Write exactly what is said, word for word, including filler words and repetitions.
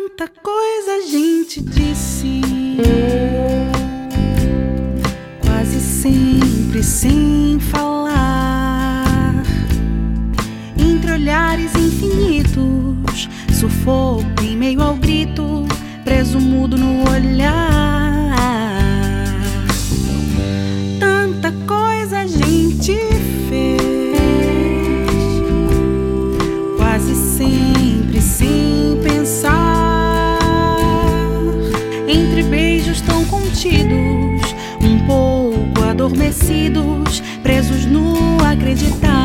Tanta coisa a gente disse, quase sempre sem falar, entre olhares infinitos, sufoco em meio ao grito, preso mudo no olhar. Tanta coisa a gente fez, quase sempre sem pensar, entre beijos tão contidos, um pouco adormecidos, presos no acreditar.